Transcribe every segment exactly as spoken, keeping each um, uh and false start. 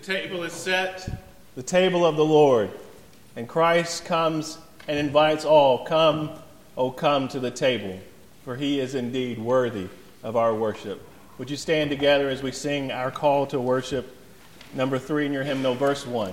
table is set, the table of the Lord, and Christ comes and invites all, come, oh come to the table, for he is indeed worthy of our worship. Would you stand together as we sing our call to worship, number three in your hymnal, verse one.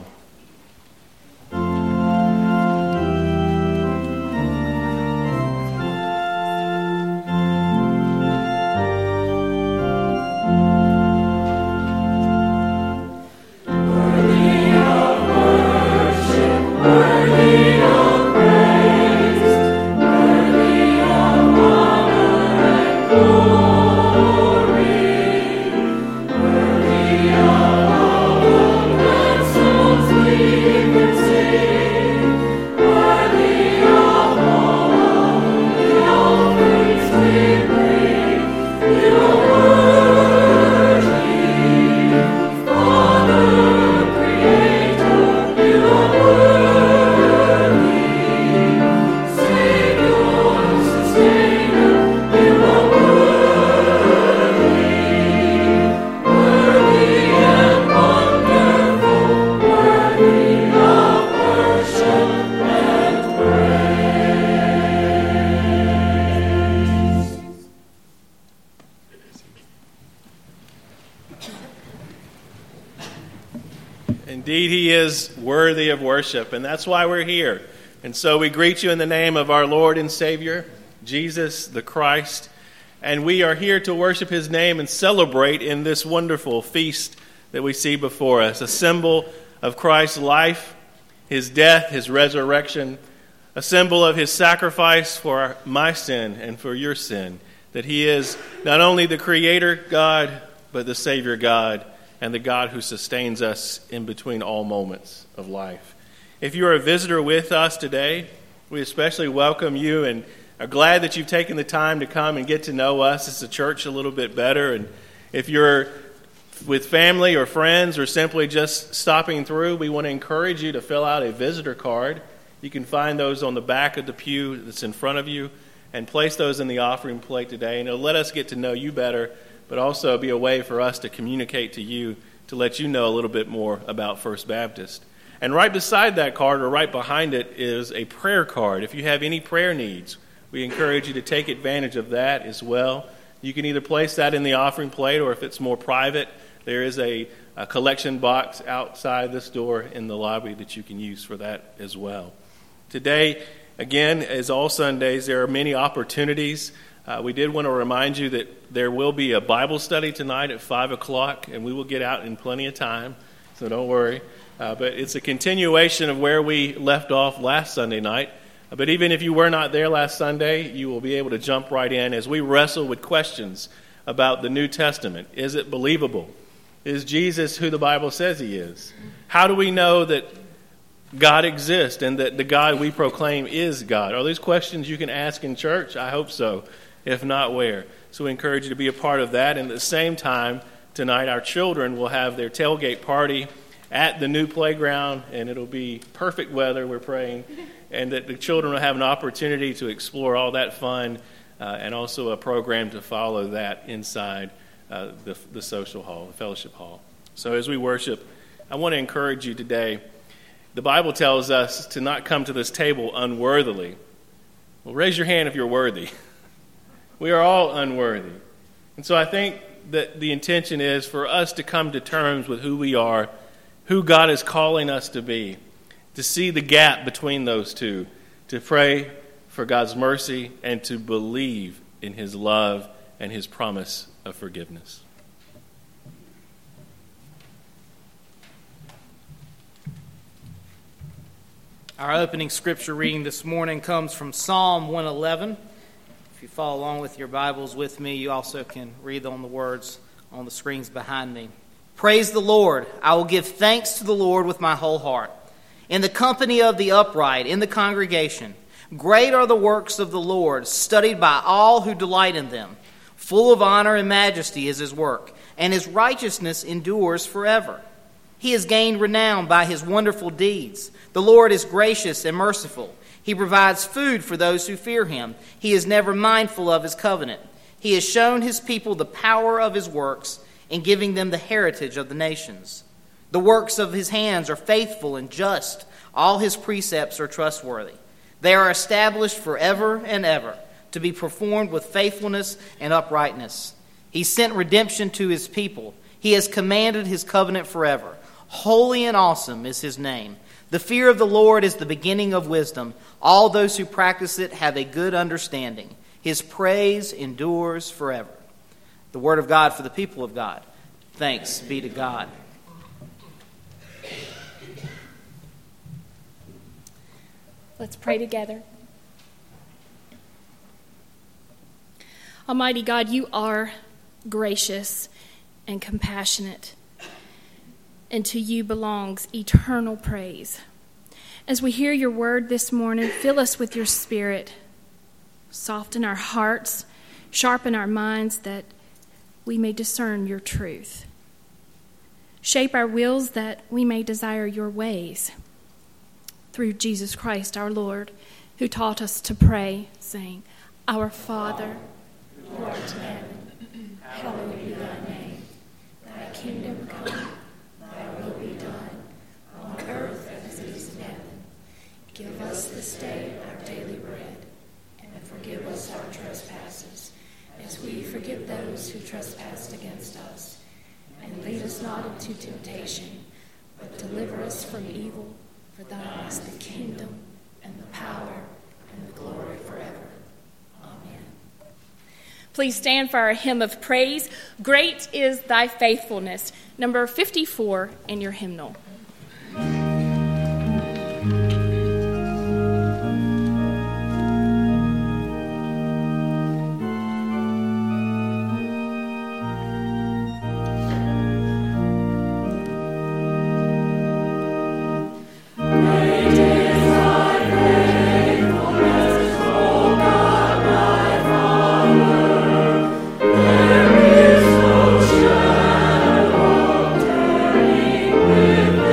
Indeed, he is worthy of worship, and that's why we're here. And so we greet you in the name of our Lord and Savior, Jesus the Christ, and we are here to worship his name and celebrate in this wonderful feast that we see before us, a symbol of Christ's life, his death, his resurrection, a symbol of his sacrifice for my sin and for your sin, that he is not only the Creator God, but the Savior God, and the God who sustains us in between all moments of life. If you are a visitor with us today, we especially welcome you and are glad that you've taken the time to come and get to know us as a church a little bit better. And if you're with family or friends or simply just stopping through, we want to encourage you to fill out a visitor card. You can find those on the back of the pew that's in front of you and place those in the offering plate today. And it'll let us get to know you better, but also be a way for us to communicate to you, to let you know a little bit more about First Baptist. And right beside that card, or right behind it, is a prayer card. If you have any prayer needs, we encourage you to take advantage of that as well. You can either place that in the offering plate, or if it's more private, there is a, a collection box outside this door in the lobby that you can use for that as well. Today, again, as all Sundays, there are many opportunities. Uh, we did want to remind you that there will be a Bible study tonight at five o'clock, and we will get out in plenty of time, so don't worry. Uh, but it's a continuation of where we left off last Sunday night. Uh, but even if you were not there last Sunday, you will be able to jump right in as we wrestle with questions about the New Testament. Is it believable? Is Jesus who the Bible says he is? How do we know that God exists and that the God we proclaim is God? Are these questions you can ask in church? I hope so. If not, where? So we encourage you to be a part of that. And at the same time, tonight our children will have their tailgate party at the new playground, and it'll be perfect weather, we're praying, and that the children will have an opportunity to explore all that fun uh, and also a program to follow that inside uh, the, the social hall, the fellowship hall. So as we worship, I want to encourage you today. The Bible tells us to not come to this table unworthily. Well, raise your hand if you're worthy. We are all unworthy. And so I think that the intention is for us to come to terms with who we are, who God is calling us to be, to see the gap between those two, to pray for God's mercy, and to believe in his love and his promise of forgiveness. Our opening scripture reading this morning comes from Psalm one eleven. If you follow along with your Bibles with me, you also can read on the words on the screens behind me. Praise the Lord. I will give thanks to the Lord with my whole heart. In the company of the upright, in the congregation, great are the works of the Lord, studied by all who delight in them. Full of honor and majesty is his work, and his righteousness endures forever. He has gained renown by his wonderful deeds. The Lord is gracious and merciful. He provides food for those who fear him. He is never mindful of his covenant. He has shown his people the power of his works in giving them the heritage of the nations. The works of his hands are faithful and just. All his precepts are trustworthy. They are established forever and ever, to be performed with faithfulness and uprightness. He sent redemption to his people. He has commanded his covenant forever. Holy and awesome is his name. The fear of the Lord is the beginning of wisdom. All those who practice it have a good understanding. His praise endures forever. The word of God for the people of God. Thanks be to God. Let's pray together. Almighty God, you are gracious and compassionate, and to you belongs eternal praise. As we hear your word this morning, fill us with your spirit. Soften our hearts, sharpen our minds that we may discern your truth. Shape our wills that we may desire your ways. Through Jesus Christ our Lord, who taught us to pray, saying, Our Father, who art in heaven, hallowed be thy name. Thy kingdom come, thy will be done, on earth as it is in heaven. Give us this day our daily bread, and forgive us our trespasses, as we forgive those who trespass against us. And lead us not into temptation, but deliver us from evil. For thine is the kingdom, and the power, and the glory forever. Amen. Please stand for our hymn of praise. Great is thy faithfulness. Number fifty-four in your hymnal. With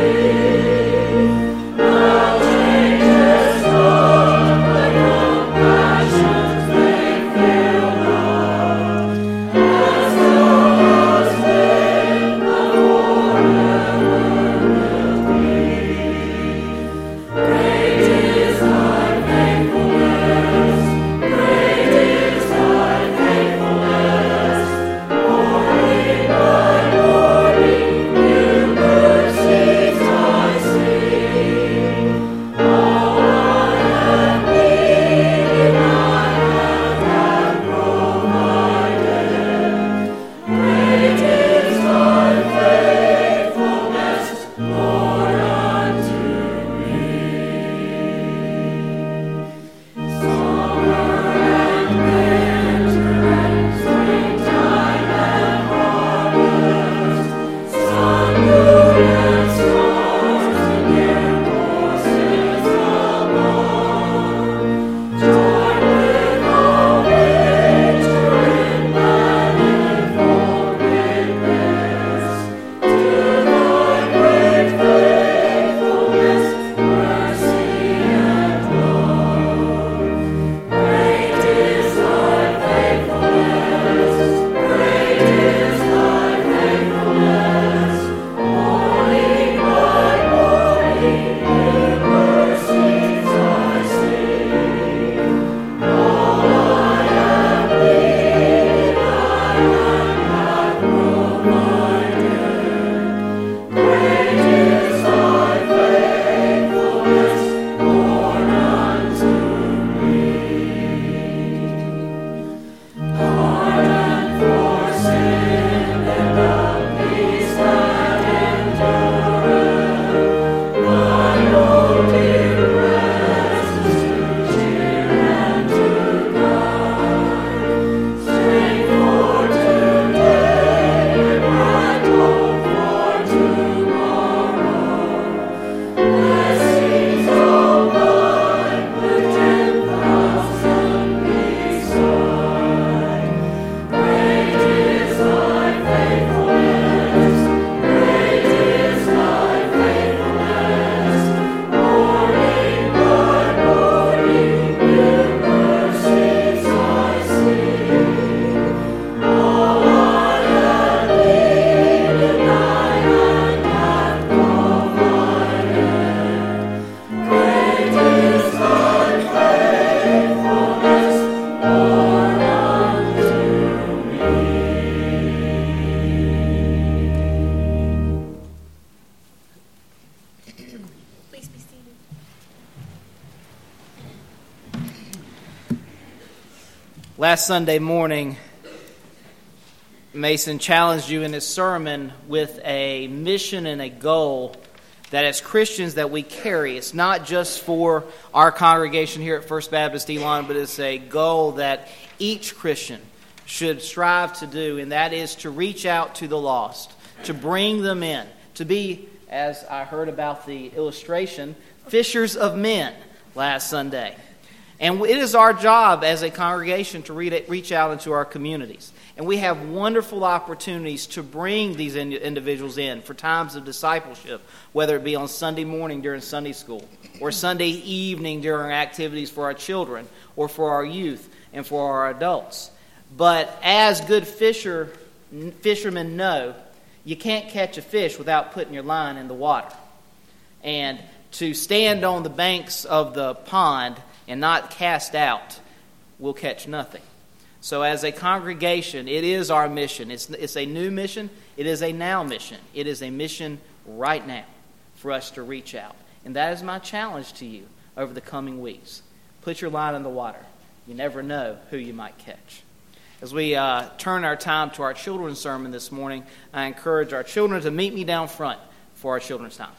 Last Sunday morning, Mason challenged you in his sermon with a mission and a goal that as Christians that we carry. It's not just for our congregation here at First Baptist Elon, but it's a goal that each Christian should strive to do, and that is to reach out to the lost, to bring them in, to be, as I heard about the illustration, fishers of men last Sunday. And it is our job as a congregation to reach out into our communities. And we have wonderful opportunities to bring these individuals in for times of discipleship, whether it be on Sunday morning during Sunday school, or Sunday evening during activities for our children, or for our youth, and for our adults. But as good fisher, fishermen know, you can't catch a fish without putting your line in the water. And to stand on the banks of the pond and not cast out will catch nothing. So as a congregation, it is our mission. It's, it's a new mission. It is a now mission. It is a mission right now for us to reach out. And that is my challenge to you over the coming weeks. Put your line in the water. You never know who you might catch. As we uh, turn our time to our children's sermon this morning, I encourage our children to meet me down front for our children's time.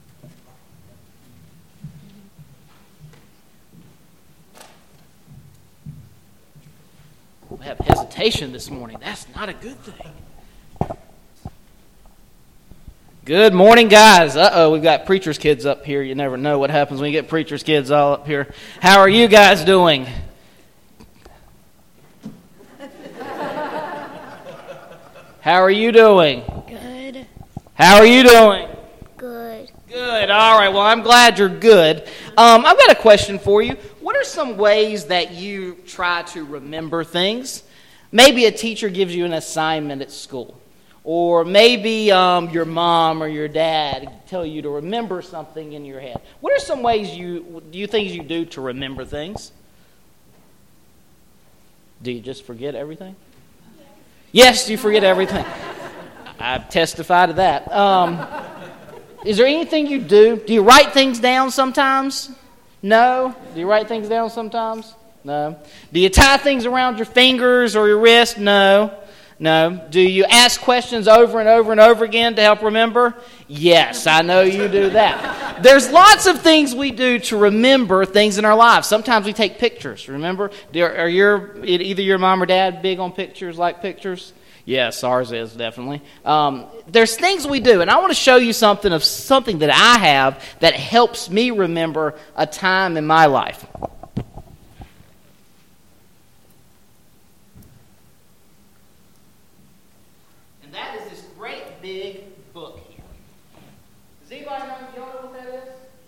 We have hesitation this morning. That's not a good thing. Good morning, guys. Uh-oh, we've got preacher's kids up here. You never know what happens when you get preacher's kids all up here. How are you guys doing? How are you doing? Good. How are you doing? Good. Good. All right. Well, I'm glad you're good. Um, I've got a question for you. What are some ways that you try to remember things? Maybe a teacher gives you an assignment at school. Or maybe um, your mom or your dad tell you to remember something in your head. What are some ways you, do you things you do to remember things? Do you just forget everything? Yes, you forget everything. I testify to that. Um, is there anything you do? Do you write things down sometimes? No? Do you write things down sometimes? No. Do you tie things around your fingers or your wrist? No. No. Do you ask questions over and over and over again to help remember? Yes, I know you do that. There's lots of things we do to remember things in our lives. Sometimes we take pictures, remember? Are your, either your mom or dad big on pictures, like pictures? Yes, ours is, definitely. Um, there's things we do, and I want to show you something of something that I have that helps me remember a time in my life. And that is this great big book here. Does anybody know, you know what that is?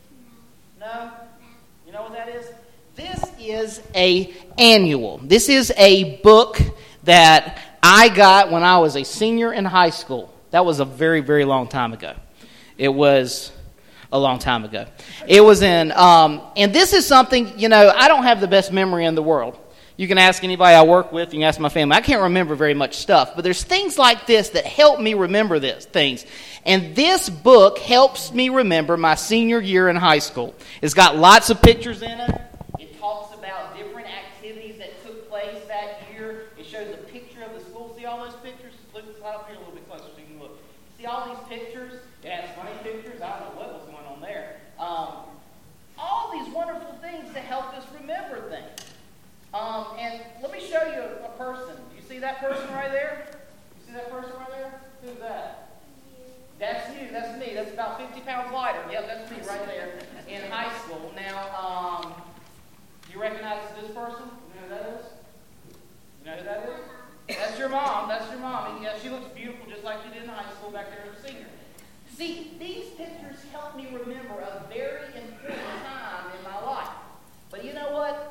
No? You know what that is? This is a annual. This is a book that I got when I was a senior in high school. That was a very, very long time ago. It was a long time ago. It was in, um, and this is something, you know, I don't have the best memory in the world. You can ask anybody I work with, you can ask my family. I can't remember very much stuff, but there's things like this that help me remember this things. And this book helps me remember my senior year in high school. It's got lots of pictures in it. It talks about different activities that took place that year. It shows a picture of the school. See all those pictures? Look up here a little bit closer so you can look. See all these pictures? It has funny pictures. I don't know what was going on there. Um, all these wonderful things to help us remember things. Um, and let me show you a, a person. Do you see that person right there? You see that person right there? Who's that? That's you. That's me. That's about fifty pounds lighter. Yep, that's me right there in high school. Now, um, do you recognize this person? You know who that is? You know who that is? That's your mom. That's your mom. And yeah, she looks beautiful just like you did in high school back there as a senior. See, these pictures help me remember a very important time in my life. But you know what?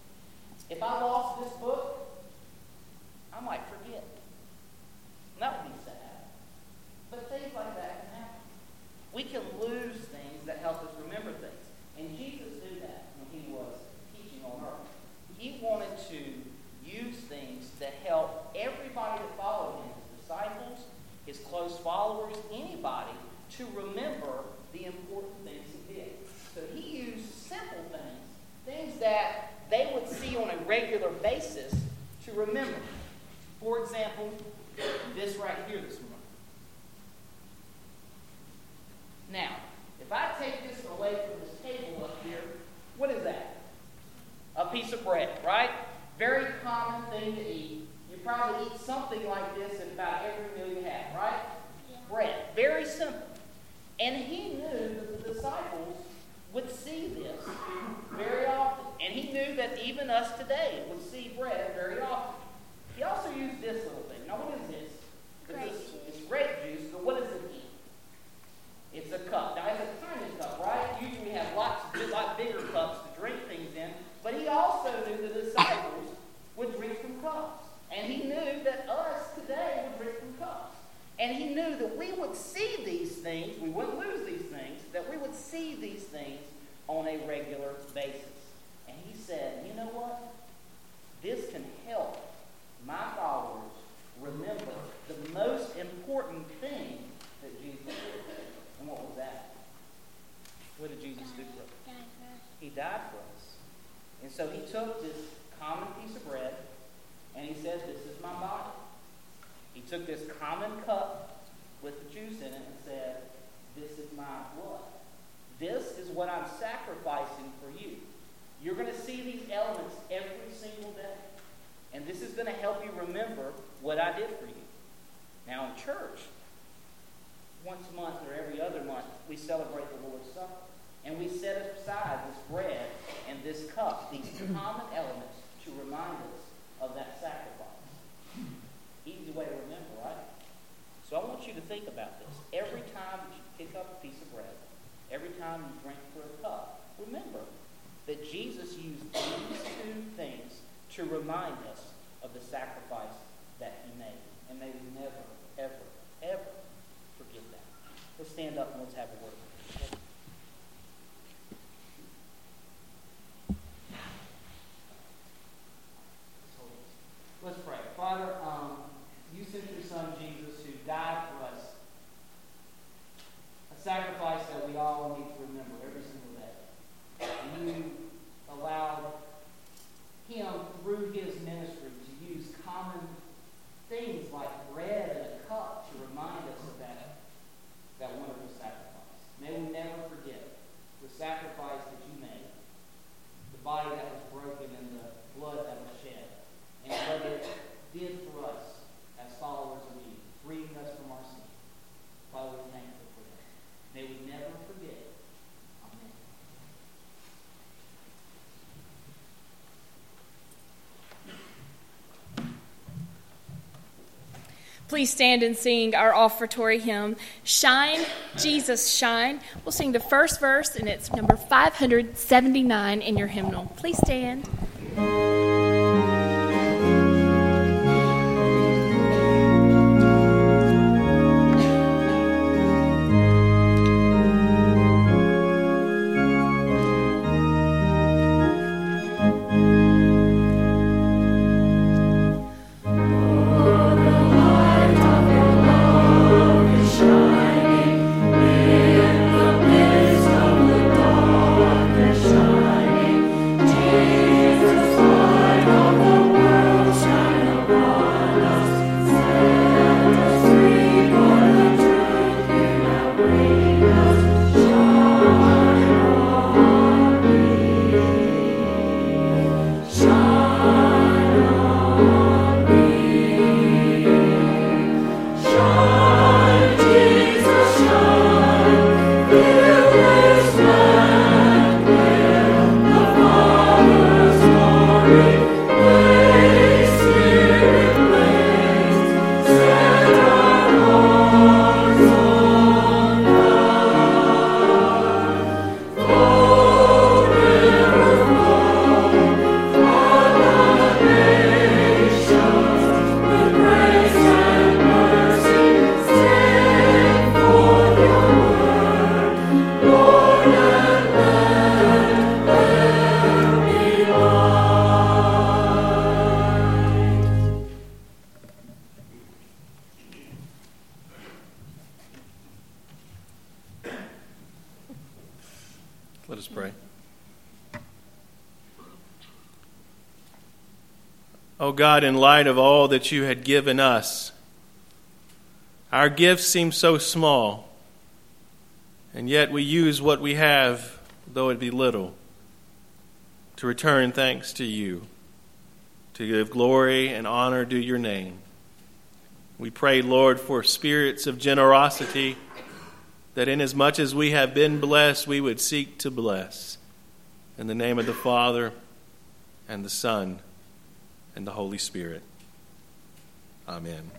If I lost this book, I might forget. And that would be sad. But things like that can happen. We can lose things that help us remember things. And Jesus knew that when he was teaching on earth. He wanted to use things to help everybody that followed him, his disciples, his close followers, anybody, to remember the important things he did. So he used simple things, things that they would see on a regular basis, to remember. For example, this right here this morning. Now, if I take this away from this table up here, what is that? A piece of bread, right? Very common thing to eat. You probably eat something like this in about every meal you have, right? Yeah. Bread. Very simple. And he knew that the disciples would see this very often. And he knew that even us today would see bread very often. He also used this little thing. Now, what is this? Grape it's, juice. It's grape juice, but what does it eat? It's a cup. Now, it's a tiny cup, right? Usually we have lots of lot bigger cups to drink things in. But he also knew the disciples would drink from cups. And he knew that us today would drink from cups. And he knew that we would see these things, we wouldn't lose these things, that we would see these things on a regular basis. And he said, you know what? This can help my followers remember the most important thing that Jesus did. And what was that? What did Jesus do for us? He died for us. And so he took this common piece of bread, and he said, this is my body. He took this common cup with the juice in it and said, this is my blood. This is what I'm sacrificing for you. You're going to see these elements every single day. And this is going to help you remember what I did for you. Now in church, once a month or every other month, we celebrate the Lord's Supper. And we set aside this bread and this cup, these common elements, to remind us of that sacrifice. Easy way to remember, right? So I want you to think about this. Every time that you pick up a piece of bread, every time you drink from a cup, remember that Jesus used these two things to remind us of the sacrifice that he made. And may we never, ever, ever forget that. Let's stand up and let's have a word. Let's pray. Father, um, you sent your son Jesus who died for us. A sacrifice that we all need to remember every single day. And you allowed him through his ministry to use common things like bread and a cup to remind us of that, that wonderful sacrifice. May we never forget the sacrifice that you made, the body that was broken and the blood that was shed, and what it did for us as followers of you, freeing us from our sin. Father, we're thankful for that. May we never forget. Amen. Please stand and sing our offertory hymn, Shine, Jesus, Shine. We'll sing the first verse, and it's number five hundred seventy-nine in your hymnal. Please stand. Jesus, light of the Oh God, in light of all that you had given us, our gifts seem so small, and yet we use what we have, though it be little, to return thanks to you, to give glory and honor to your name. We pray, Lord, for spirits of generosity, that inasmuch as we have been blessed, we would seek to bless. In the name of the Father, and the Son, and the Holy Spirit. Amen.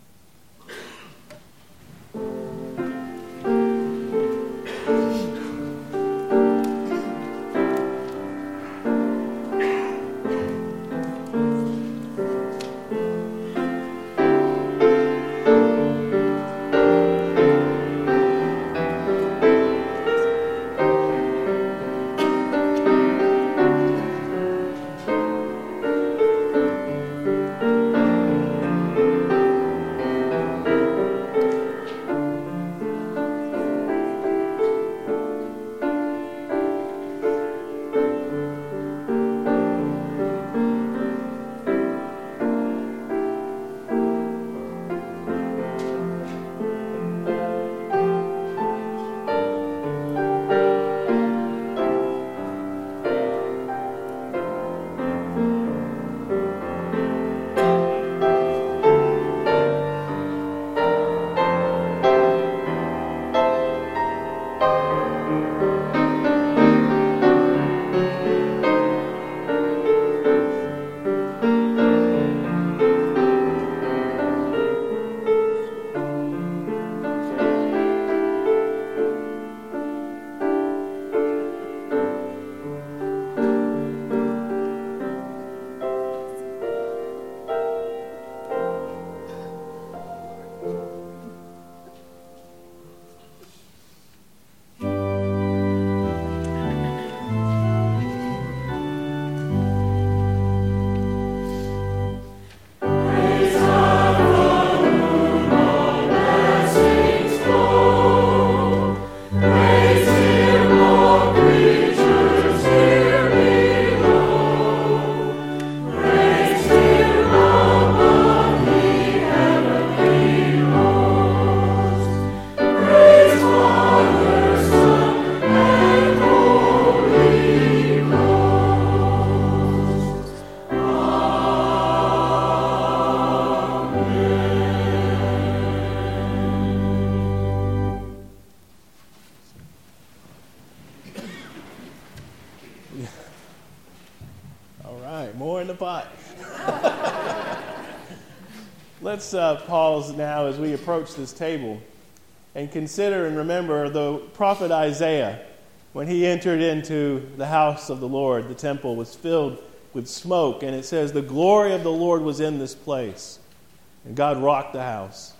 Let's uh, pause now as we approach this table and consider and remember the prophet Isaiah. When he entered into the house of the Lord, the temple was filled with smoke, and it says the glory of the Lord was in this place, and God rocked the house.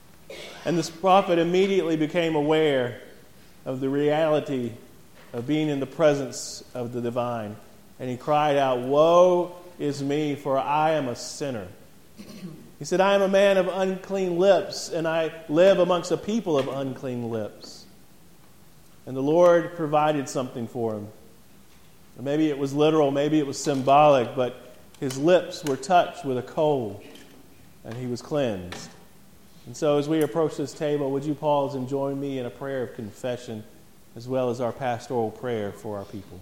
And this prophet immediately became aware of the reality of being in the presence of the divine, and he cried out, "Woe is me, for I am a sinner." He said, "I am a man of unclean lips, and I live amongst a people of unclean lips." And the Lord provided something for him. Maybe it was literal, maybe it was symbolic, but his lips were touched with a coal, and he was cleansed. And so as we approach this table, would you pause and join me in a prayer of confession, as well as our pastoral prayer for our people.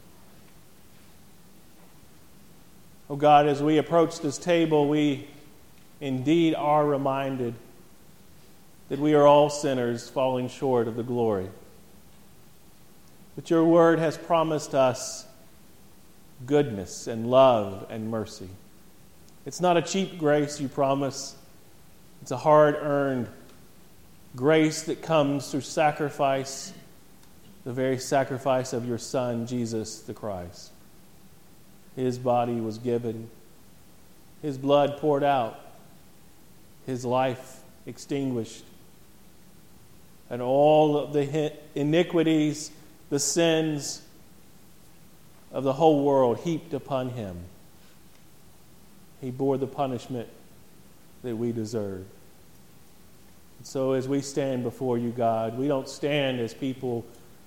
Oh God, as we approach this table, we indeed are reminded that we are all sinners falling short of the glory. But your word has promised us goodness and love and mercy. It's not a cheap grace you promise. It's a hard-earned grace that comes through sacrifice, the very sacrifice of your Son, Jesus the Christ. His body was given, His blood poured out, His life extinguished, and all of the iniquities, the sins of the whole world heaped upon Him. He bore the punishment that we deserve. And so as we stand before you, God, we don't stand as people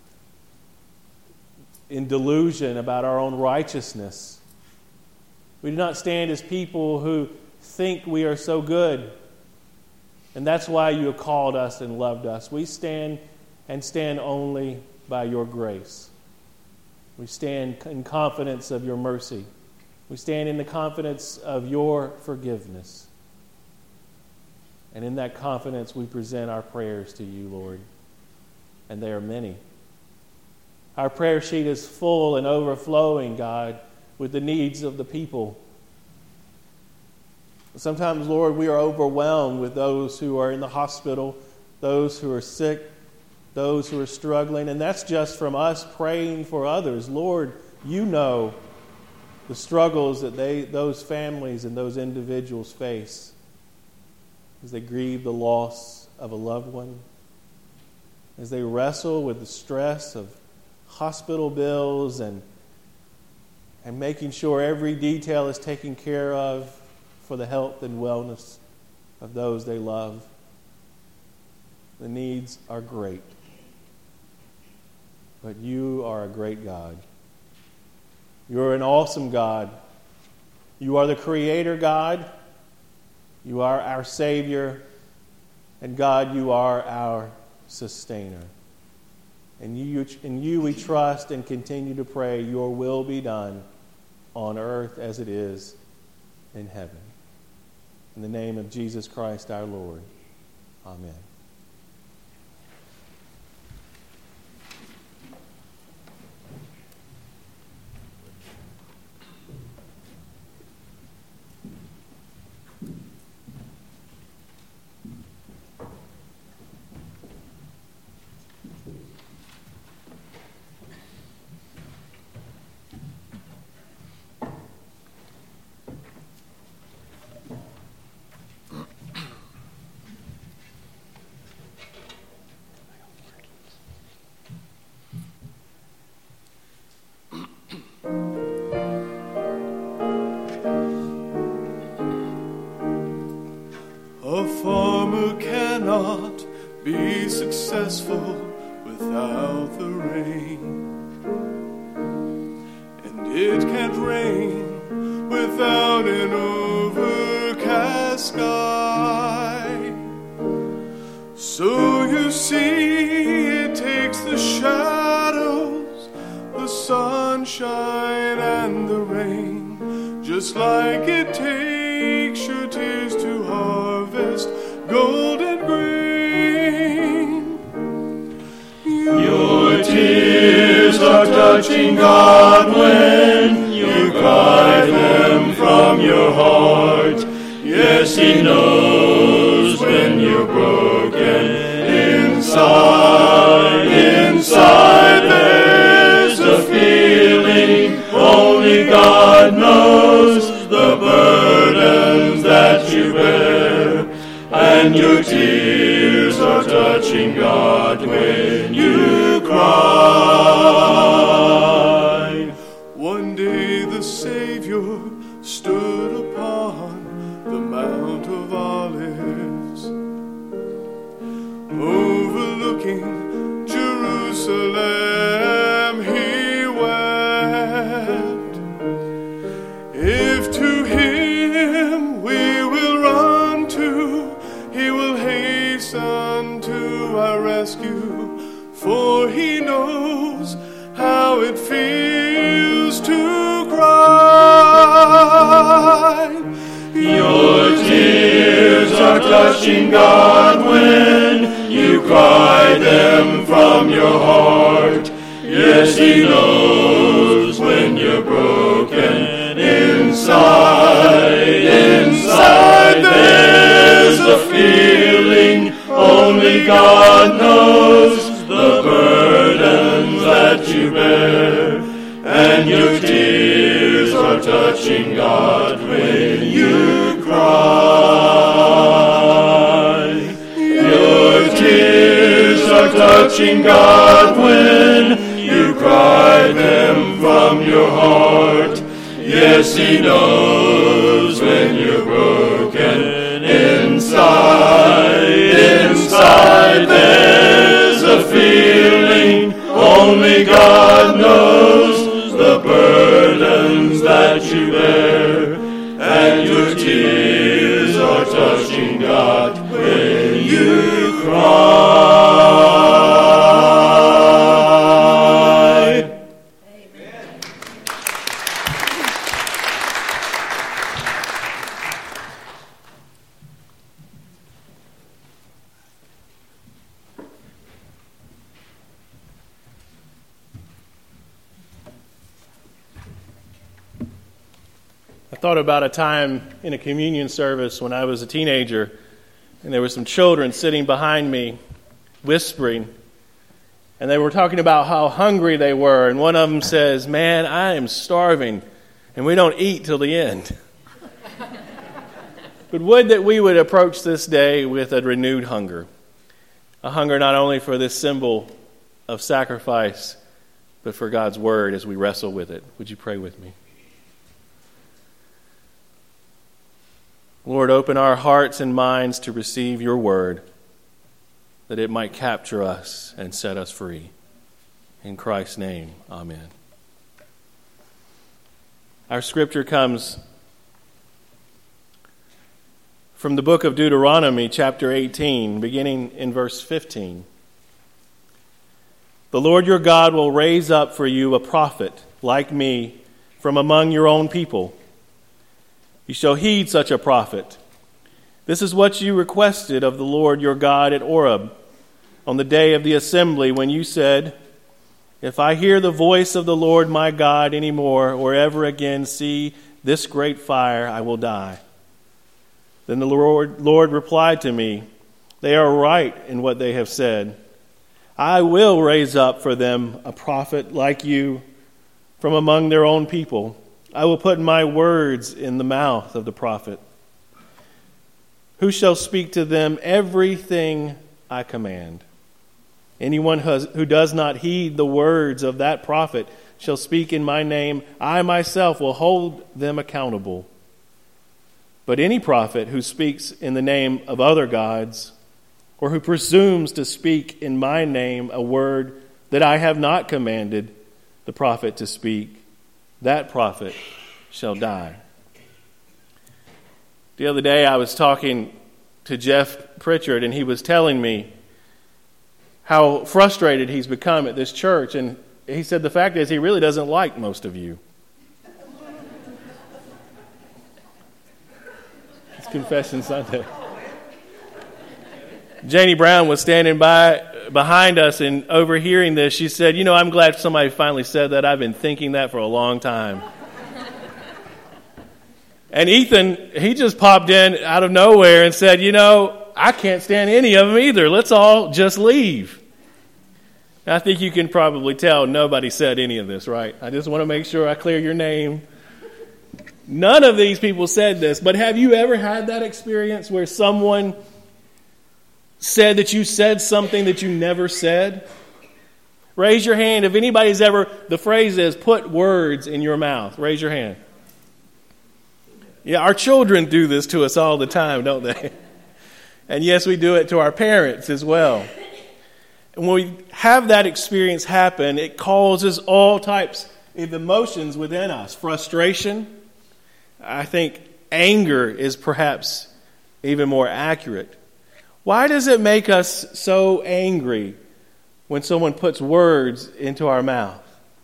in delusion about our own righteousness. We do not stand as people who think we are so good. And that's why you have called us and loved us. We stand and stand only by your grace. We stand in confidence of your mercy. We stand in the confidence of your forgiveness. And in that confidence, we present our prayers to you, Lord. And they are many. Our prayer sheet is full and overflowing, God, with the needs of the people. Sometimes, Lord, we are overwhelmed with those who are in the hospital, those who are sick, those who are struggling, and that's just from us praying for others. Lord, you know the struggles that they, those families and those individuals face as they grieve the loss of a loved one, as they wrestle with the stress of hospital bills and, and making sure every detail is taken care of for the health and wellness of those they love. The needs are great. But you are a great God. You're an awesome God. You are the Creator God. You are our Savior. And God, you are our Sustainer. And you, in you we trust and continue to pray, your will be done on earth as it is in heaven. In the name of Jesus Christ our Lord. Amen. A farmer cannot be successful without the rain, and it can't rain without an overcast sky. So you see, it takes the shadows, the sunshine and the rain, just like it takes your tears to harvest gold and grain. Your tears are touching God when you cry them from your heart. Yes, He knows when you're broken inside. Inside there's a feeling only God knows, the burdens that you bear, and your tears are touching God when you cry. One day the Savior stood upon the Mount of Olives, overlooking Jerusalem. He wept. If to Him we will run to, He will hasten to our rescue, for He knows how it feels to cry. Your tears are touching God when you cry them from your heart. Yes, He knows when you're broken inside. Inside there's a feeling only God knows, the burdens that you bear, and your tears are touching God when you cry. Your tears are touching God when you cry them from your heart. Yes, He knows when you're broken inside. Inside there's a feeling only God knows, the burdens that you bear, and your tears touching God when you cry. Amen. I thought about a time in a communion service when I was a teenager, and there were some children sitting behind me whispering, and they were talking about how hungry they were, and one of them says, "Man, I am starving, and we don't eat till the end." But would that we would approach this day with a renewed hunger, a hunger not only for this symbol of sacrifice, but for God's word as we wrestle with it. Would you pray with me? Lord, open our hearts and minds to receive your word, that it might capture us and set us free. In Christ's name, amen. Our scripture comes from the book of Deuteronomy, chapter eighteen, beginning in verse fifteen. The Lord your God will raise up for you a prophet like me from among your own people. You shall heed such a prophet. This is what you requested of the Lord your God at Oreb on the day of the assembly when you said, "If I hear the voice of the Lord my God any more or ever again see this great fire, I will die." Then the Lord, Lord replied to me, "They are right in what they have said. I will raise up for them a prophet like you from among their own people. I will put my words in the mouth of the prophet, who shall speak to them everything I command. Anyone who does not heed the words of that prophet shall speak in my name. I myself will hold them accountable. But any prophet who speaks in the name of other gods, or who presumes to speak in my name a word that I have not commanded the prophet to speak, that prophet shall die." The other day I was talking to Jeff Pritchard, and he was telling me how frustrated he's become at this church. And he said the fact is he really doesn't like most of you. It's Confession Sunday. Janie Brown was standing by behind us, and overhearing this, she said, "You know, I'm glad somebody finally said that. I've been thinking that for a long time." And Ethan, he just popped in out of nowhere and said, "You know, I can't stand any of them either. Let's all just leave." I think you can probably tell nobody said any of this, right? I just want to make sure I clear your name. None of these people said this, but have you ever had that experience where someone said that you said something that you never said? Raise your hand if anybody's ever, the phrase is, put words in your mouth. Raise your hand. Yeah, our children do this to us all the time, don't they? And yes, we do it to our parents as well. And when we have that experience happen, it causes all types of emotions within us. Frustration. I think anger is perhaps even more accurate. Why does it make us so angry when someone puts words into our mouth?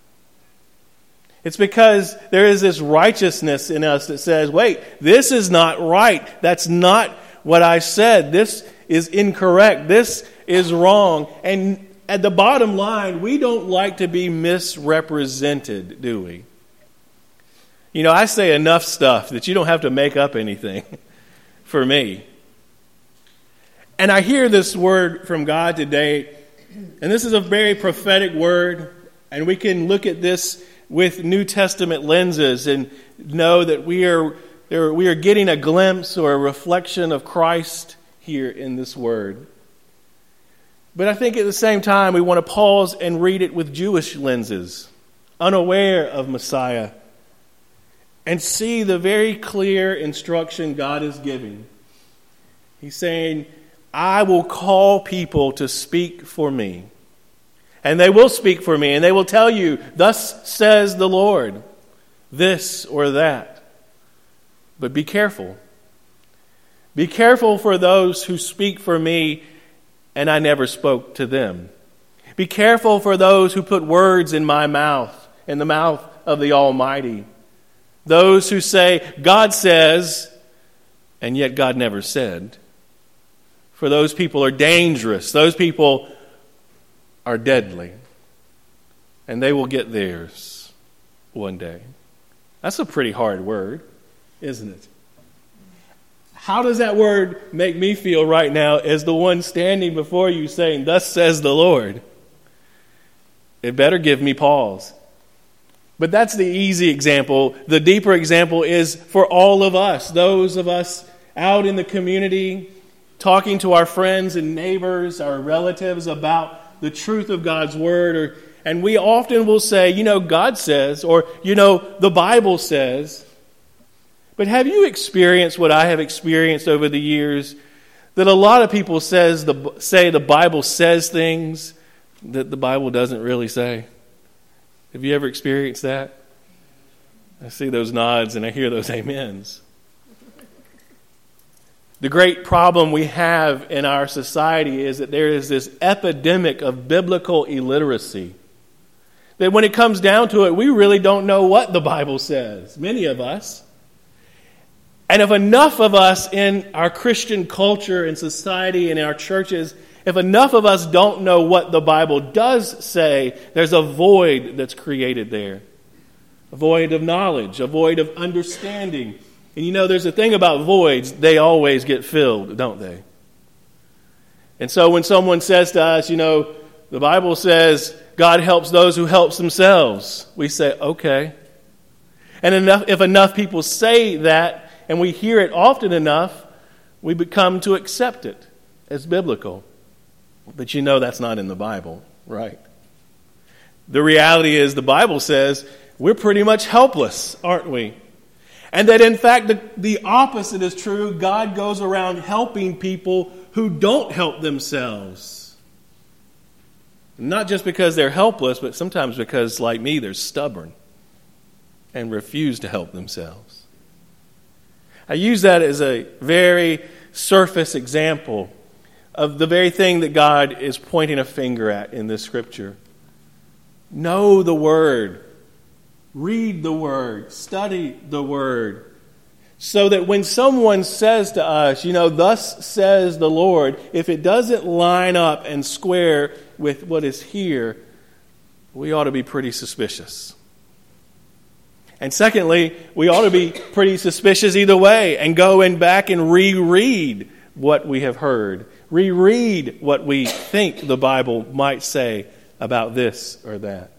It's because there is this righteousness in us that says, wait, this is not right. That's not what I said. This is incorrect. This is wrong. And at the bottom line, we don't like to be misrepresented, do we? You know, I say enough stuff that you don't have to make up anything for me. And I hear this word from God today, and this is a very prophetic word, and we can look at this with New Testament lenses and know that we are we are getting a glimpse or a reflection of Christ here in this word. But I think at the same time we want to pause and read it with Jewish lenses, unaware of Messiah, and see the very clear instruction God is giving. He's saying, I will call people to speak for me. And they will speak for me, and they will tell you, thus says the Lord, this or that. But be careful. Be careful for those who speak for me, and I never spoke to them. Be careful for those who put words in my mouth, in the mouth of the Almighty. Those who say, God says, and yet God never said. For those people are dangerous. Those people are deadly. And they will get theirs one day. That's a pretty hard word, isn't it? How does that word make me feel right now as the one standing before you saying, thus says the Lord? It better give me pause. But that's the easy example. The deeper example is for all of us, those of us out in the community, talking to our friends and neighbors, our relatives about the truth of God's word. Or, and we often will say, you know, God says, or, you know, the Bible says. But have you experienced what I have experienced over the years? That a lot of people says the, say the Bible says things that the Bible doesn't really say. Have you ever experienced that? I see those nods and I hear those amens. The great problem we have in our society is that there is this epidemic of biblical illiteracy. That when it comes down to it, we really don't know what the Bible says, many of us. And if enough of us in our Christian culture and society and in our churches, if enough of us don't know what the Bible does say, there's a void that's created there. A void of knowledge, a void of understanding. And you know, there's a thing about voids, they always get filled, don't they? And so when someone says to us, you know, the Bible says God helps those who help themselves, we say, okay. And enough, if enough people say that, and we hear it often enough, we become to accept it as biblical. But you know that's not in the Bible, right? The reality is the Bible says we're pretty much helpless, aren't we? And that in fact the, the opposite is true. God goes around helping people who don't help themselves. Not just because they're helpless, but sometimes because, like me, they're stubborn and refuse to help themselves. I use that as a very surface example of the very thing that God is pointing a finger at in this scripture. Know the Word. Read the Word. Study the Word. So that when someone says to us, you know, thus says the Lord, if it doesn't line up and square with what is here, we ought to be pretty suspicious. And secondly, we ought to be pretty suspicious either way and go in back and reread what we have heard. Reread what we think the Bible might say about this or that.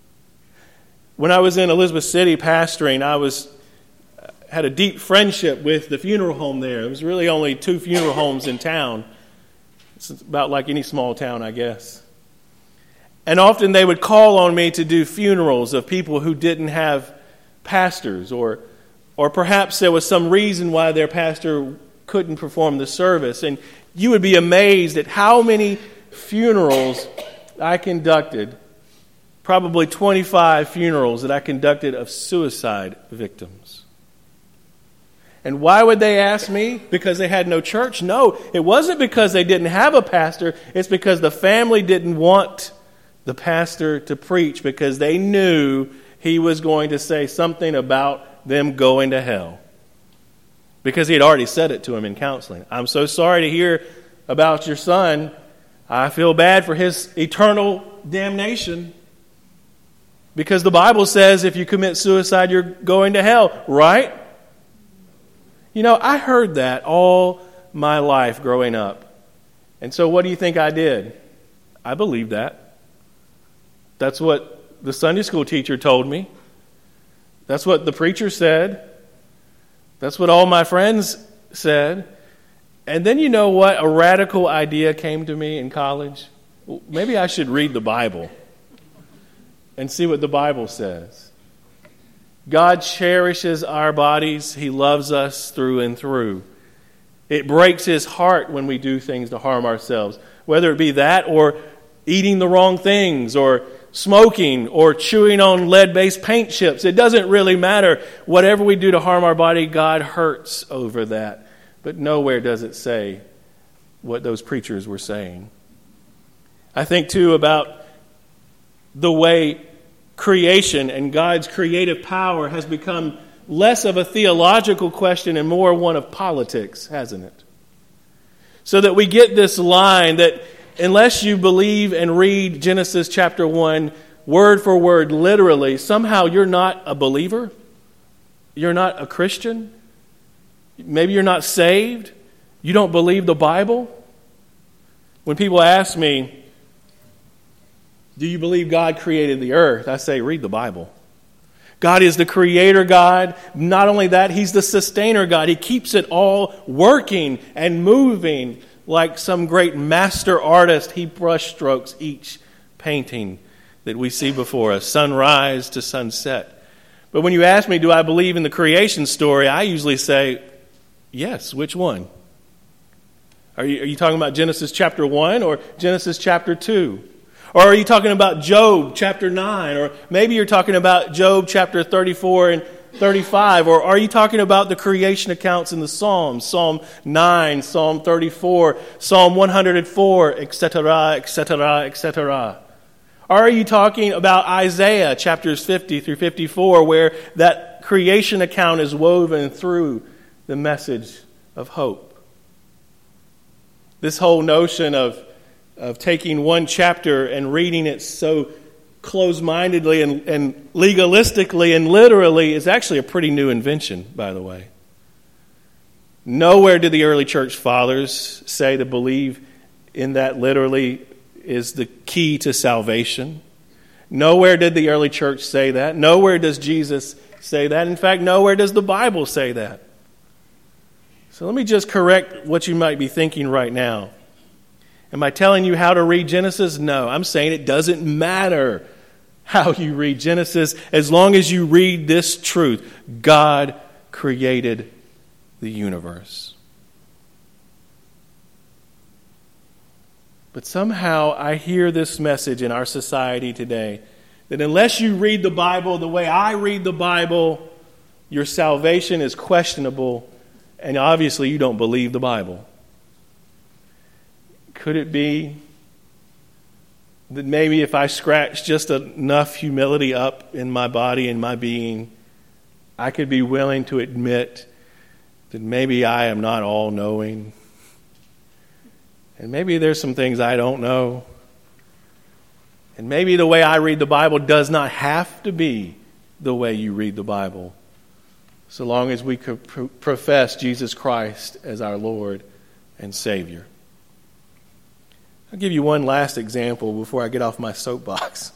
When I was in Elizabeth City pastoring, I was had a deep friendship with the funeral home there. There was really only two funeral homes in town. It's about like any small town, I guess. And often they would call on me to do funerals of people who didn't have pastors, or or perhaps there was some reason why their pastor couldn't perform the service. And you would be amazed at how many funerals I conducted, probably twenty-five funerals that I conducted of suicide victims. And why would they ask me? Because they had no church? No, it wasn't because they didn't have a pastor. It's because the family didn't want the pastor to preach because they knew he was going to say something about them going to hell. Because he had already said it to him in counseling. I'm so sorry to hear about your son. I feel bad for his eternal damnation. Because the Bible says if you commit suicide, you're going to hell, right? You know, I heard that all my life growing up. And so what do you think I did? I believed that. That's what the Sunday school teacher told me. That's what the preacher said. That's what all my friends said. And then you know what? A radical idea came to me in college. Well, maybe I should read the Bible and see what the Bible says. God cherishes our bodies. He loves us through and through. It breaks His heart when we do things to harm ourselves, whether it be that or eating the wrong things or smoking or chewing on lead-based paint chips. It doesn't really matter. Whatever we do to harm our body, God hurts over that. but nowhere does it say what those preachers were saying. I think, too, about the way creation and God's creative power has become less of a theological question and more one of politics, hasn't it? So that we get this line that unless you believe and read Genesis chapter one word for word, literally, somehow you're not a believer. You're not a Christian. Maybe you're not saved. You don't believe the Bible. When people ask me, do you believe God created the earth? I say, read the Bible. God is the creator God. Not only that, He's the sustainer God. He keeps it all working and moving like some great master artist. He brush strokes each painting that we see before us, sunrise to sunset. But when you ask me, do I believe in the creation story, I usually say, yes. Which one? Are you, are you talking about Genesis chapter one or Genesis chapter two? Or are you talking about Job chapter nine? Or maybe you're talking about Job chapter thirty-four and thirty-five. Or are you talking about the creation accounts in the Psalms? Psalm nine, Psalm thirty-four, Psalm one hundred four, et cetera, et cetera, et cetera. Or are you talking about Isaiah chapters fifty through fifty-four, where that creation account is woven through the message of hope? This whole notion of of taking one chapter and reading it so close-mindedly and, and legalistically and literally is actually a pretty new invention, by the way. Nowhere did the early church fathers say to believe in that literally is the key to salvation. Nowhere did the early church say that. Nowhere does Jesus say that. In fact, nowhere does the Bible say that. So let me just correct what you might be thinking right now. Am I telling you how to read Genesis? No, I'm saying it doesn't matter how you read Genesis as long as you read this truth. God created the universe. But somehow I hear this message in our society today that unless you read the Bible the way I read the Bible, your salvation is questionable, and obviously you don't believe the Bible. Could it be that maybe if I scratch just enough humility up in my body and my being, I could be willing to admit that maybe I am not all-knowing, and maybe there's some things I don't know, and maybe the way I read the Bible does not have to be the way you read the Bible, so long as we could pro- profess Jesus Christ as our Lord and Savior. I'll give you one last example before I get off my soapbox.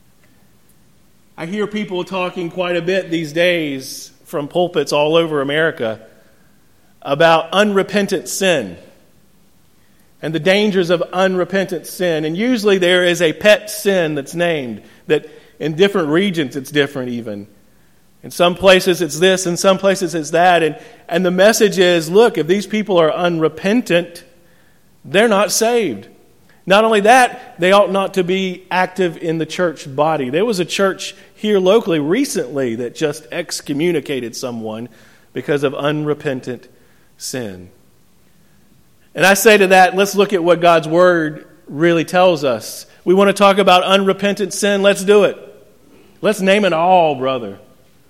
I hear people talking quite a bit these days from pulpits all over America about unrepentant sin and the dangers of unrepentant sin. And usually there is a pet sin that's named, that in different regions it's different even. In some places it's this, in some places it's that. And, and the message is, look, if these people are unrepentant, they're not saved. Not only that, they ought not to be active in the church body. There was a church here locally recently that just excommunicated someone because of unrepentant sin. And I say to that, let's look at what God's Word really tells us. We want to talk about unrepentant sin. Let's do it. Let's name it all, brother.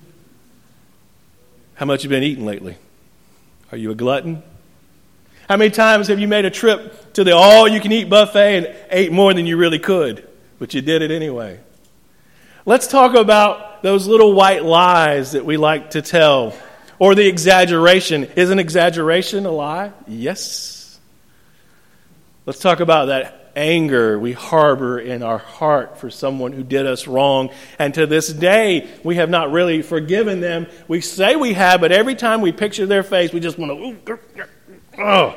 How much have you been eating lately? Are you a glutton? How many times have you made a trip to the all-you-can-eat buffet and ate more than you really could, but you did it anyway? Let's talk about those little white lies that we like to tell, or the exaggeration. Is an exaggeration a lie? Yes. Let's talk about that anger we harbor in our heart for someone who did us wrong, and to this day we have not really forgiven them. We say we have, but every time we picture their face, we just want to... Oh.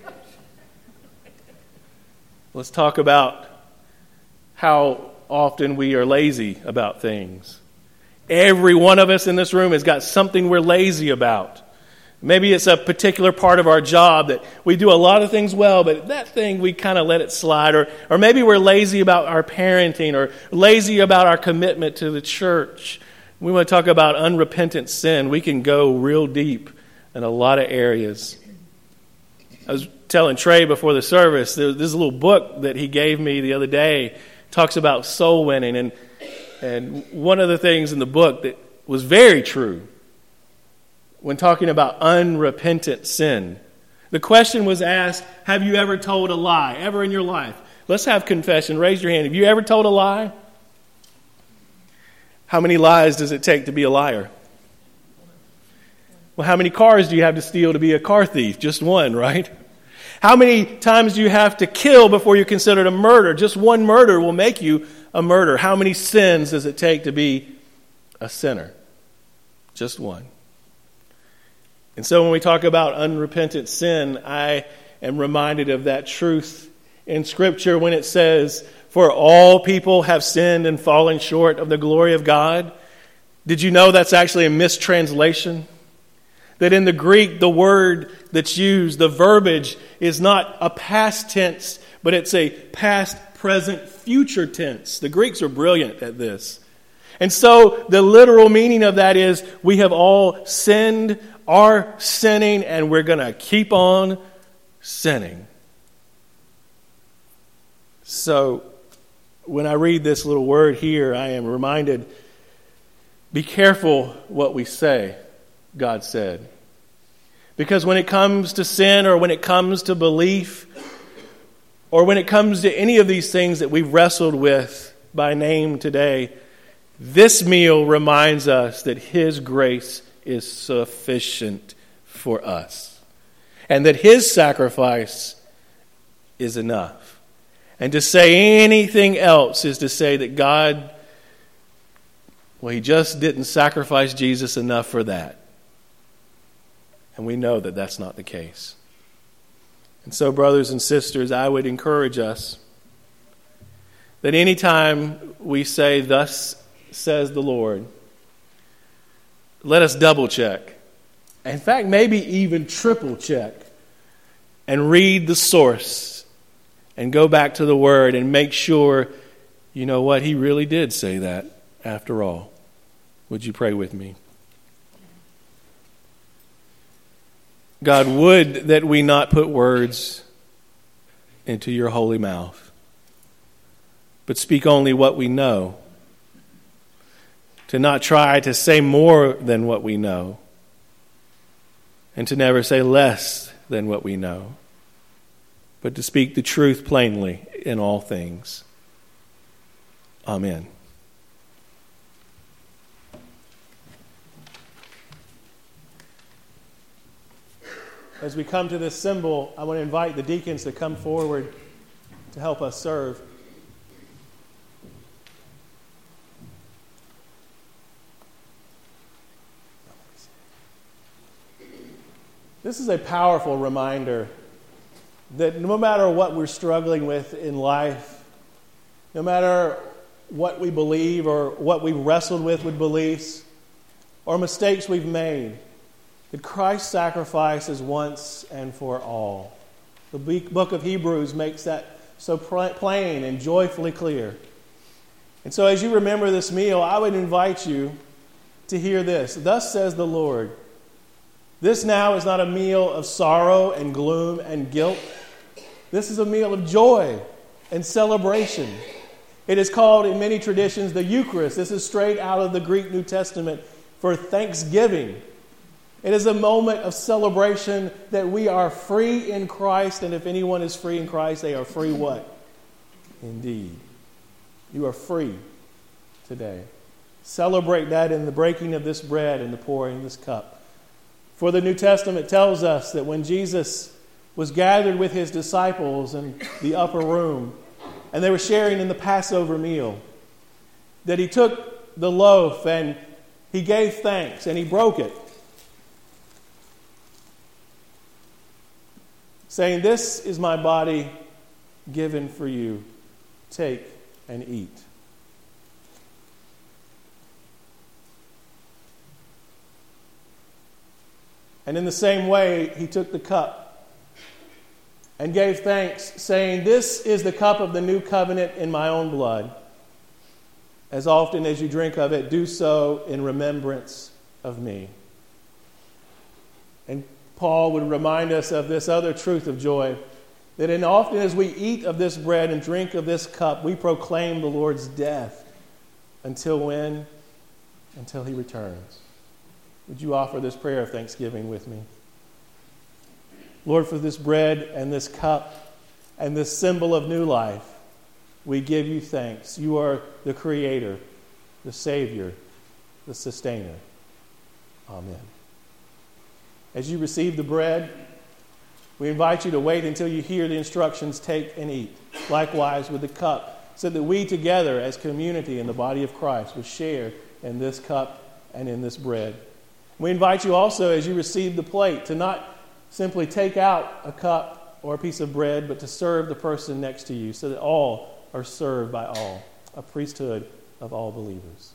Let's talk about how often we are lazy about things. Every one of us in this room has got something we're lazy about. Maybe it's a particular part of our job that we do a lot of things well, but that thing we kind of let it slide. Or, or maybe we're lazy about our parenting, or lazy about our commitment to the church. We want to talk about unrepentant sin. We can go real deep in a lot of areas. I was telling Trey before the service, there's this little book that he gave me the other day, talks about soul winning. And, and one of the things in the book that was very true when talking about unrepentant sin, the question was asked, have you ever told a lie, ever in your life? Let's have confession. Raise your hand. Have you ever told a lie? How many lies does it take to be a liar? Well, how many cars do you have to steal to be a car thief? Just one, right? How many times do you have to kill before you're considered a murder? Just one murder will make you a murderer. How many sins does it take to be a sinner? Just one. And so when we talk about unrepentant sin, I am reminded of that truth in Scripture when it says, for all people have sinned and fallen short of the glory of God. Did you know that's actually a mistranslation? That in the Greek, the word that's used, the verbiage, is not a past tense, but it's a past, present, future tense. The Greeks are brilliant at this. And so the literal meaning of that is we have all sinned, are sinning, and we're going to keep on sinning. So when I read this little word here, I am reminded, be careful what we say, God said. Because when it comes to sin, or when it comes to belief, or when it comes to any of these things that we've wrestled with by name today, this meal reminds us that His grace is sufficient for us. And that His sacrifice is enough. And to say anything else is to say that God, well, He just didn't sacrifice Jesus enough for that. And we know that that's not the case. And so, brothers and sisters, I would encourage us that anytime we say, thus says the Lord, let us double check. In fact, maybe even triple check and read the source and go back to the Word and make sure, you know what, He really did say that after all. Would you pray with me? God, would that we not put words into your holy mouth, but speak only what we know, to not try to say more than what we know, and to never say less than what we know, but to speak the truth plainly in all things. Amen. As we come to this symbol, I want to invite the deacons to come forward to help us serve. This is a powerful reminder that no matter what we're struggling with in life, no matter what we believe or what we've wrestled with with beliefs or mistakes we've made, that Christ's sacrifice is once and for all. The book of Hebrews makes that so plain and joyfully clear. And so as you remember this meal, I would invite you to hear this. Thus says the Lord, this now is not a meal of sorrow and gloom and guilt. This is a meal of joy and celebration. It is called in many traditions the Eucharist. This is straight out of the Greek New Testament for thanksgiving. It is a moment of celebration that we are free in Christ, and if anyone is free in Christ, they are free what? Indeed. You are free today. Celebrate that in the breaking of this bread and the pouring of this cup. For the New Testament tells us that when Jesus was gathered with His disciples in the upper room, and they were sharing in the Passover meal, that He took the loaf and He gave thanks and He broke it, saying, this is my body given for you. Take and eat. And in the same way, He took the cup and gave thanks, saying, this is the cup of the new covenant in my own blood. As often as you drink of it, do so in remembrance of me. And Paul would remind us of this other truth of joy, that in often as we eat of this bread and drink of this cup, we proclaim the Lord's death. Until when? Until he returns. Would you offer this prayer of thanksgiving with me? Lord, for this bread and this cup and this symbol of new life, we give you thanks. You are the Creator, the Savior, the Sustainer. Amen. As you receive the bread, we invite you to wait until you hear the instructions, take and eat. Likewise with the cup, so that we together as community in the body of Christ would share in this cup and in this bread. We invite you also, as you receive the plate, to not simply take out a cup or a piece of bread, but to serve the person next to you so that all are served by all, a priesthood of all believers.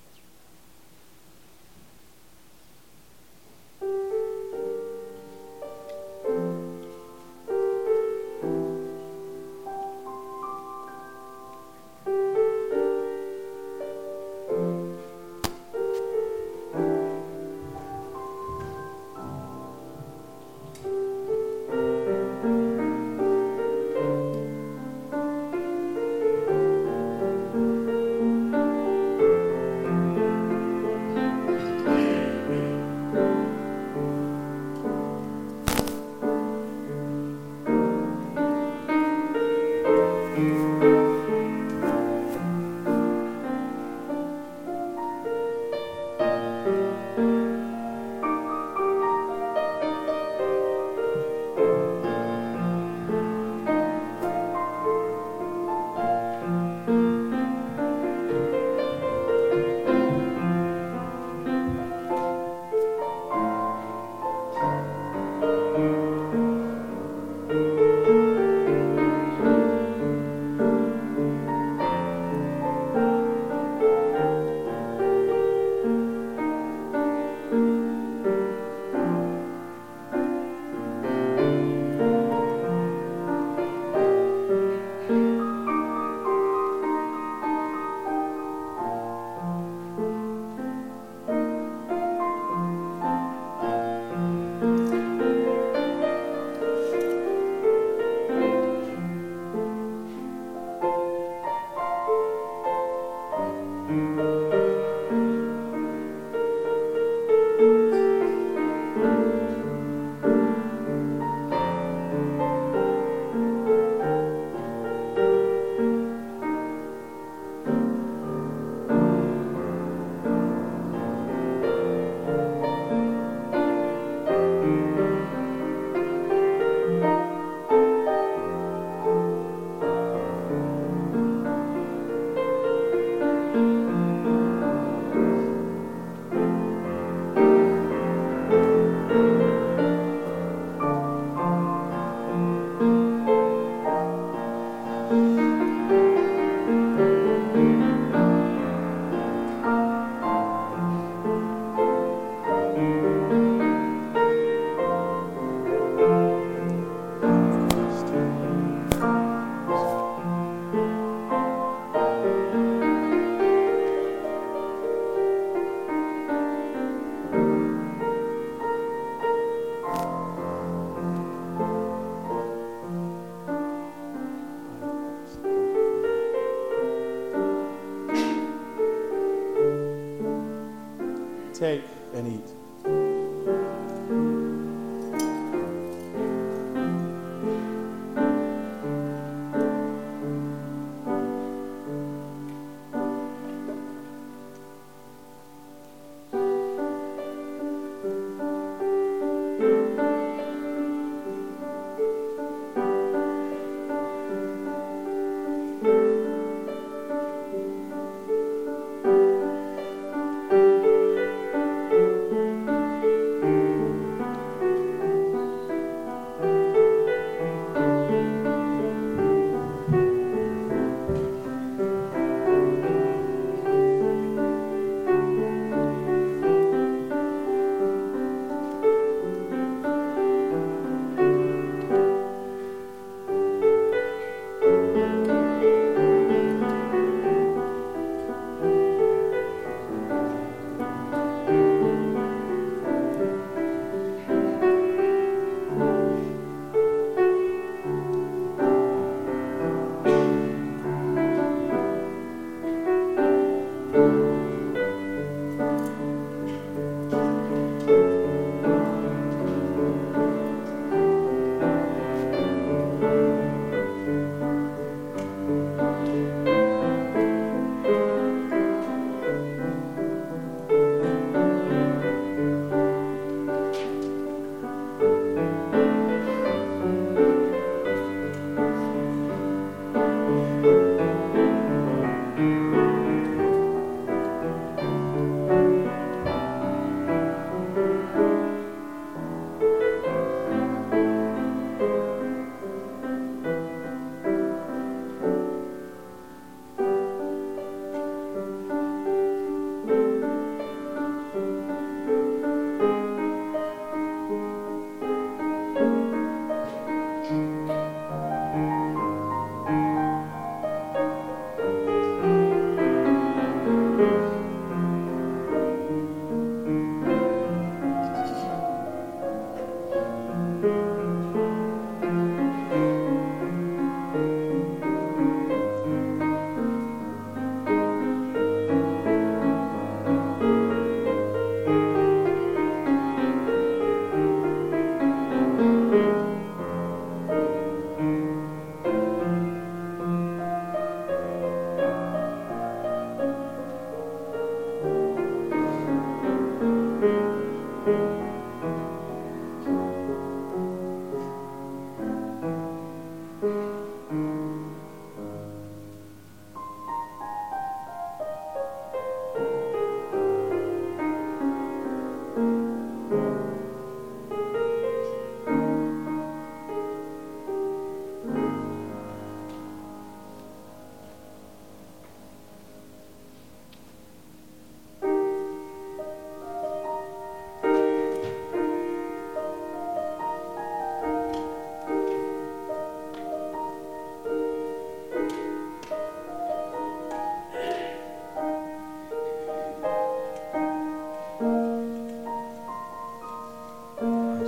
Take and eat.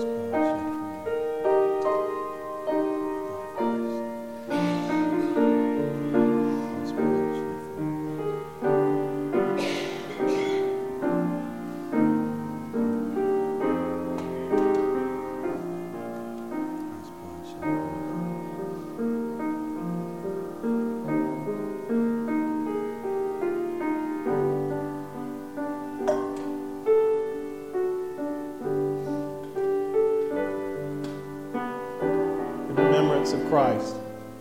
Of Christ.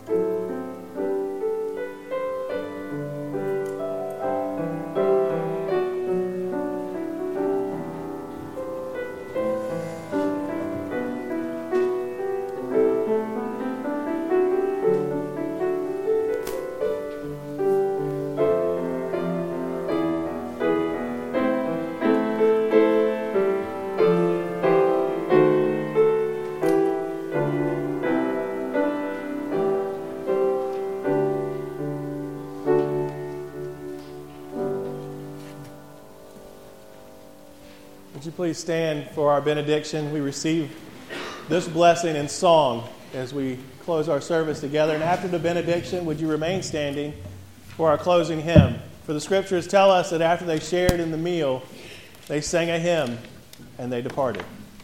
Would you please stand for our benediction? We receive this blessing in song as we close our service together. And after the benediction, would you remain standing for our closing hymn? For the scriptures tell us that after they shared in the meal, they sang a hymn and they departed.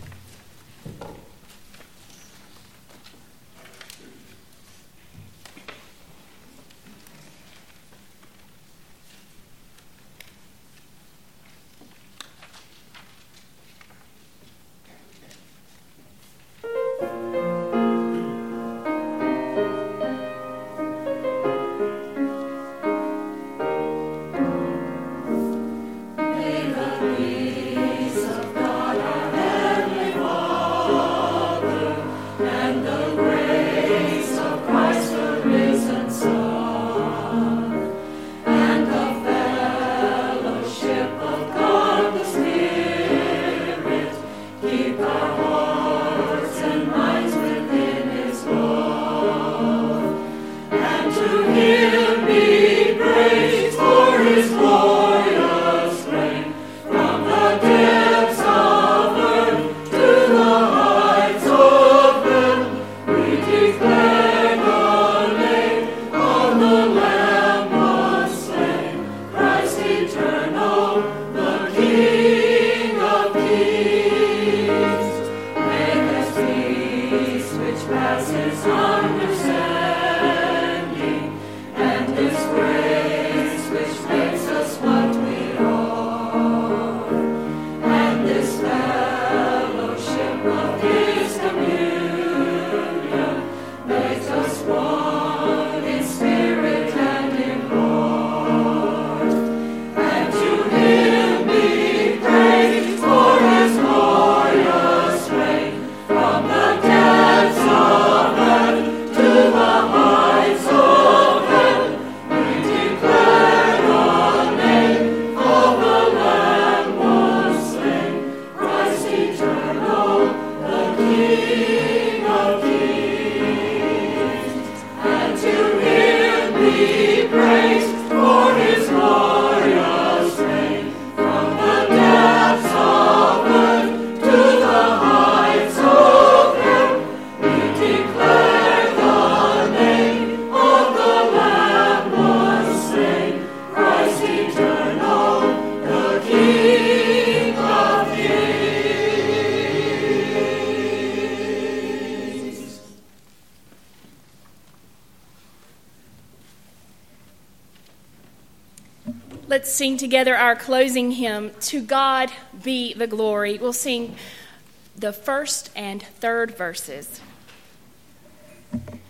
Let's sing together our closing hymn, To God Be the Glory. We'll sing the first and third verses.